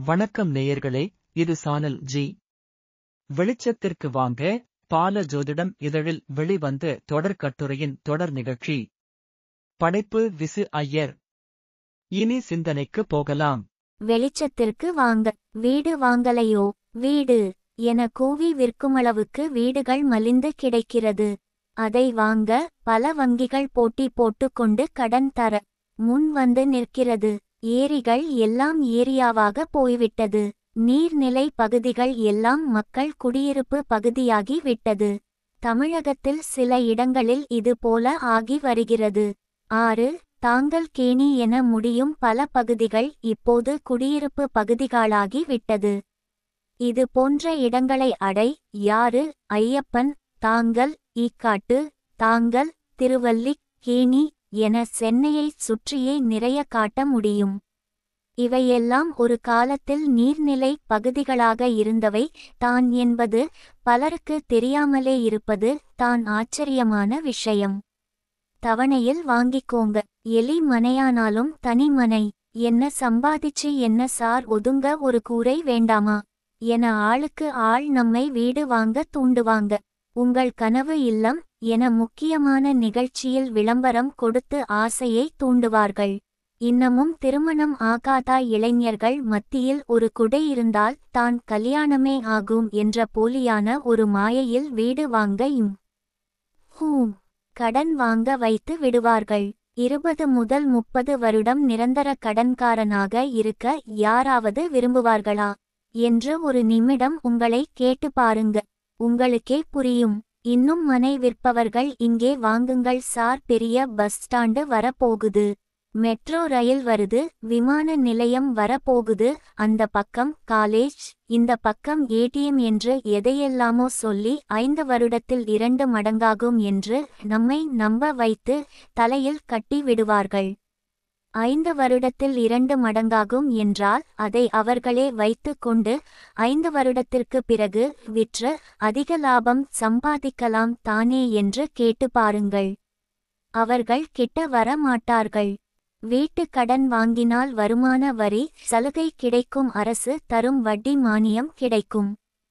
வணக்கம் நேயர்களே, இது சானல் ஜி. வெளிச்சத்திற்கு வாங்க. பால ஜோதிடம் இதழில் வெளிவந்த தொடர் கட்டுரையின் தொடர் நிகழ்ச்சி. படைப்பு விசு ஐயர். இனி சிந்தனைக்கு போகலாம். வெளிச்சத்திற்கு வாங்க. வீடு வாங்கலையோ, வீடு என கூவி விற்குமளவுக்கு வீடுகள் மலிந்து கிடைக்கிறது. அதை வாங்க பல வங்கிகள் போட்டி போட்டுக்கொண்டு கடன் தர முன் வந்து நிற்கிறது. ஏரிகள் எல்லாம் ஏரியாவாக போய்விட்டது. நீர்நிலை பகுதிகள் எல்லாம் மக்கள் குடியிருப்பு பகுதியாகி விட்டது. தமிழகத்தில் சில இடங்களில் இது போல ஆகி வருகிறது. ஆறு தாங்கல் கேணி என முடியும் பல பகுதிகள் இப்போது குடியிருப்பு பகுதிகளாகி விட்டது. இது போன்ற இடங்களை அடை யாறு ஐயப்பன் தாங்கல் ஈக்காட்டு தாங்கல் திருவல்லிக் கேணி என சென்னையை சுற்றியே நிறைய காட்ட முடியும். இவையெல்லாம் ஒரு காலத்தில் நீர்நிலை பகுதிகளாக இருந்தவை தான் என்பது பலருக்கு தெரியாமலே இருப்பது தான் ஆச்சரியமான விஷயம். தவணையில் வாங்கிக்கோங்க. எலி மனையானாலும் தனி மனை. என்ன சம்பாதிச்சு என்ன சார் ஒதுங்க ஒரு கூரை வேண்டாமா என ஆளுக்கு ஆள் நம்மை வீடு வாங்க தூண்டுவாங்க. உங்கள் கனவு இல்லம் என முக்கியமான நிகழ்ச்சியில் விளம்பரம் கொடுத்து ஆசையை தூண்டுவார்கள். இன்னமும் திருமணம் ஆகாத இளைஞர்கள் மத்தியில் ஒரு குடை இருந்தால் தான் கல்யாணமே ஆகும் என்ற போலியான ஒரு மாயையில் வீடு வாங்க கடன் வாங்க வைத்து விடுவார்கள். 20 முதல் 30 வருடம் நிரந்தர கடன்காரனாக இருக்க யாராவது விரும்புவார்களா என்று ஒரு நிமிடம் உங்களை கேட்டு பாருங்க. உங்களுக்கே புரியும். இன்னும் மனை விற்பவர்கள் இங்கே வாங்குங்கள் சார், பெரிய பஸ் ஸ்டாண்டு வரப்போகுது, மெட்ரோ ரயில் வருது, விமான நிலையம் வரப்போகுது, அந்த பக்கம் காலேஜ், இந்த பக்கம் ஏடிஎம் என்று எதையெல்லாமோ சொல்லி 5 வருடத்தில் 2 மடங்காகும் என்று நம்மை நம்ப வைத்து தலையில் கட்டி விடுவார்கள். 5 வருடத்தில் 2 மடங்காகும் என்றால் அதை அவர்களே வைத்து கொண்டு 5 வருடத்திற்கு பிறகு விற்று அதிக லாபம் சம்பாதிக்கலாம் தானே என்று கேட்டு பாருங்கள். அவர்கள் கிட்ட வர மாட்டார்கள். வீட்டு கடன் வாங்கினால் வருமான வரி சலுகை கிடைக்கும், அரசு தரும் வட்டி மானியம் கிடைக்கும்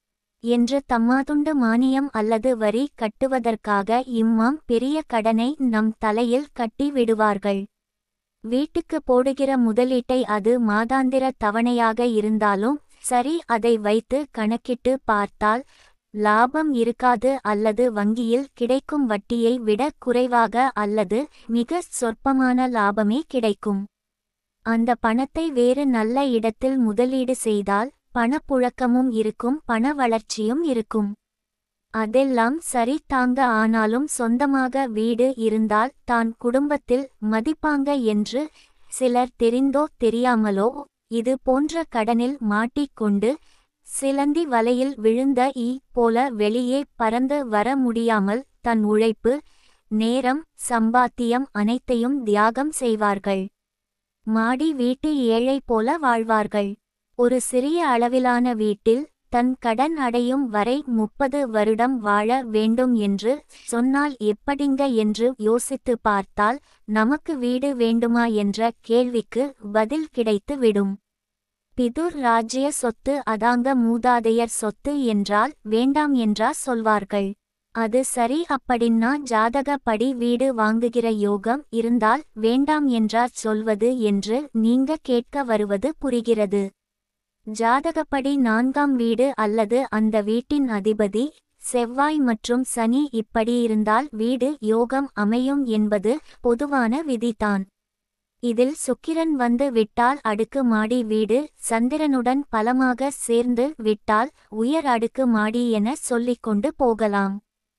என்று தம்மாதுண்டு மானியம் அல்லது வரி கட்டுவதற்காக இம்மாம் பெரிய கடனை நம் தலையில் கட்டி விடுவார்கள். வீட்டுக்கு போடுகிற முதலீட்டை அது மாதாந்திர தவணையாக இருந்தாலும் சரி, அதை வைத்து கணக்கிட்டு பார்த்தால் லாபம் இருக்காது, அல்லது வங்கியில் கிடைக்கும் வட்டியை விட குறைவாக அல்லது மிக சொற்பமான லாபமே கிடைக்கும். அந்த பணத்தை வேறு நல்ல இடத்தில் முதலீடு செய்தால் பணப்புழக்கமும் இருக்கும், பண வளர்ச்சியும் இருக்கும். அதெல்லாம் சரி தாங்க. ஆனாலும் சொந்தமாக வீடு இருந்தால் தான் குடும்பத்தில் மதிப்பாங்க என்று சிலர் தெரிந்தோ தெரியாமலோ இது போன்ற கடனில் மாட்டிக்கொண்டு சிலந்தி வலையில் விழுந்த ஈ போல வெளியே பறந்து வர முடியாமல் தன் உழைப்பு, நேரம், சம்பாத்தியம் அனைத்தையும் தியாகம் செய்வார்கள். மாடி வீட்டு ஏழை போல வாழ்வார்கள். ஒரு சிறிய அளவிலான வீட்டில் தன் கடன் அடையும் வரை 30 வருடம் வாழ வேண்டும் என்று சொன்னால் எப்படிங்க என்று யோசித்து பார்த்தால் நமக்கு வீடு வேண்டுமா என்ற கேள்விக்கு பதில் கிடைத்து விடும். பிதுர் ராஜ்ய சொத்து அதாங்க மூதாதையர் சொத்து என்றால் வேண்டாம் என்றா சொல்வார்கள். அது சரி, அப்படின்னா ஜாதகப்படி வீடு வாங்குகிற யோகம் இருந்தால் வேண்டாம் என்றா சொல்வது என்று நீங்க கேட்க வருவது புரிகிறது. ஜாதகப்படி 4ஆம் வீடு அல்லது அந்த வீட்டின் அதிபதி செவ்வாய் மற்றும் சனி இப்படி இருந்தால் வீடு யோகம் அமையும் என்பது பொதுவான விதிதான். இதில் சுக்கிரன் வந்து விட்டால் அடுக்கு மாடி வீடு, சந்திரனுடன் பலமாக சேர்ந்து விட்டால் உயர் அடுக்கு மாடி என சொல்லிக்கொண்டு போகலாம்.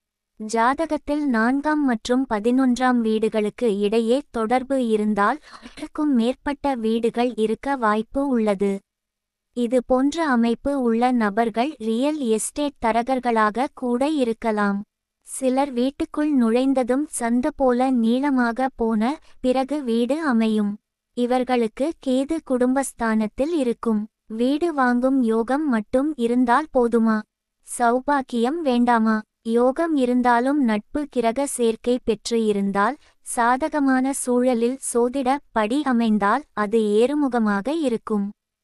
ஜாதகத்தில் 4ஆம் மற்றும் 11ஆம் வீடுகளுக்கு இடையே தொடர்பு இருந்தால் அதற்கும் மேற்பட்ட வீடுகள் இருக்க வாய்ப்பு உள்ளது. இது போன்ற அமைப்பு உள்ள நபர்கள் ரியல் எஸ்டேட் தரகர்களாக கூட இருக்கலாம். சிலர் வீட்டுக்குள் நுழைந்ததும் சந்து போல நீளமாக போன பிறகு வீடு அமையும். இவர்களுக்கு கேது குடும்பஸ்தானத்தில் இருக்கும். வீடு வாங்கும் யோகம் மட்டும் இருந்தால் போதுமா? சௌபாக்கியம் வேண்டாமா? யோகம் இருந்தாலும் நட்பு கிரக சேர்க்கை பெற்று இருந்தால், சாதகமான சூழலில் சோதிட படி அமைந்தால் அது ஏறுமுகமாக இருக்கும்.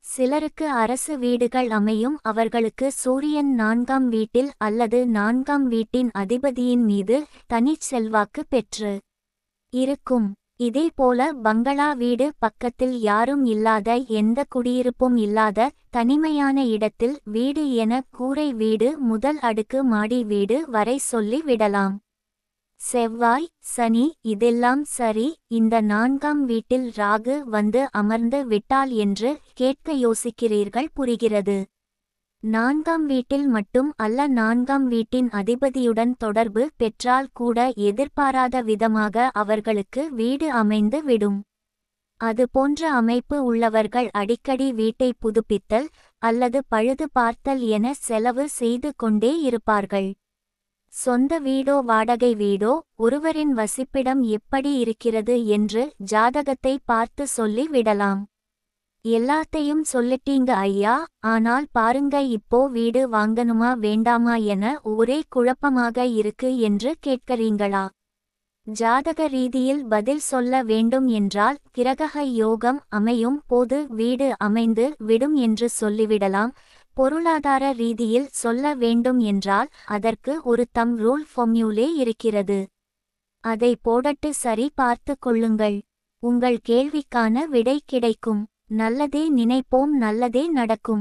சிலருக்கு அரசு வீடுகள் அமையும். அவர்களுக்கு சூரியன் 4ஆம் வீட்டில் அல்லது 4ஆம் வீட்டின் அதிபதியின் மீது தனிச் செல்வாக்கு பெற்று இருக்கும். இதேபோல பங்களா வீடு பக்கத்தில் யாரும் இல்லாத, எந்த குடியிருப்பும் இல்லாத தனிமையான இடத்தில் வீடு என கூரை வீடு முதல் அடுக்கு மாடி வீடு வரை சொல்லி விடலாம். செவ்வாய், சனி இதெல்லாம் சரி, இந்த 4ஆம் வீட்டில் ராகு வந்து அமர்ந்து விட்டால் என்று கேட்க யோசிக்கிறீர்கள், புரிகிறது. 4ஆம் வீட்டில் மட்டும் அல்ல, 4ஆம் வீட்டின் அதிபதியுடன் தொடர்பு பெற்றால் கூட எதிர்பாராத விதமாக அவர்களுக்கு வீடு அமைந்து விடும். அது போன்ற அமைப்பு உள்ளவர்கள் அடிக்கடி வீட்டை புதுப்பித்தல் அல்லது பழுது பார்த்தல் என செலவு செய்து கொண்டே இருப்பார்கள். சொந்த வீடோ வாடகை வீடோ, ஒருவரின் வசிப்பிடம் எப்படி இருக்கிறது என்று ஜாதகத்தை பார்த்து சொல்லி விடலாம். எல்லாத்தையும் சொல்லிட்டீங்க ஐயா, ஆனால் பாருங்க, இப்போ வீடு வாங்கணுமா வேண்டாமா என ஒரே குழப்பமாக இருக்கு என்று கேட்கறீங்களா? ஜாதக ரீதியில் பதில் சொல்ல வேண்டும் என்றால் கிரக யோகம் அமையும் போது வீடு அமைந்து விடும் என்று சொல்லிவிடலாம். பொருளாதார ரீதியில் சொல்ல வேண்டும் என்றால் அதற்கு ஒரு தம் ரூல் ஃபார்முலே இருக்கிறது. அதை போடட்டு சரி பார்த்து கொள்ளுங்கள். உங்கள் கேள்விக்கான விடை கிடைக்கும். நல்லதே நினைப்போம், நல்லதே நடக்கும்.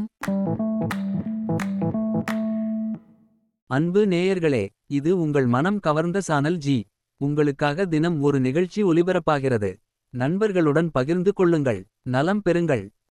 அன்பு நேயர்களே, இது உங்கள் மனம் கவர்ந்த சானல் ஜி. உங்களுக்காக தினம் ஒரு நிகழ்ச்சி ஒலிபரப்பாகிறது. நண்பர்களுடன் பகிர்ந்து கொள்ளுங்கள், நலம் பெறுங்கள்.